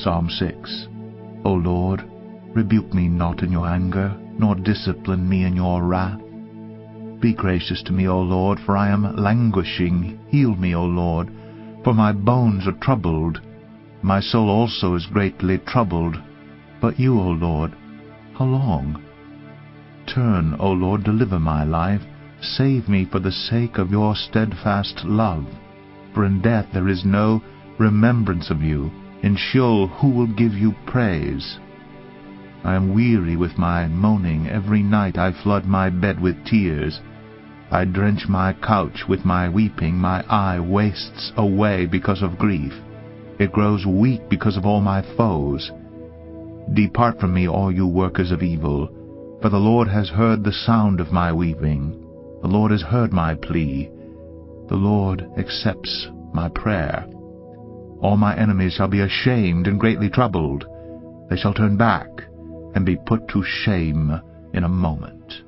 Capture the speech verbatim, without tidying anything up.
Psalm six. O Lord, rebuke me not in your anger, nor discipline me in your wrath. Be gracious to me, O Lord, for I am languishing. Heal me, O Lord, for my bones are troubled. My soul also is greatly troubled. But you, O Lord, how long? Turn, O Lord, deliver my life. Save me for the sake of your steadfast love. For in death there is no remembrance of you. In Sheol who will give you praise? I am weary with my moaning. Every night I flood my bed with tears. I drench my couch with my weeping. My eye wastes away because of grief. It grows weak because of all my foes. Depart from me, all you workers of evil, for the Lord has heard the sound of my weeping. The Lord has heard my plea. The Lord accepts my prayer. All my enemies shall be ashamed and greatly troubled. They shall turn back and be put to shame in a moment.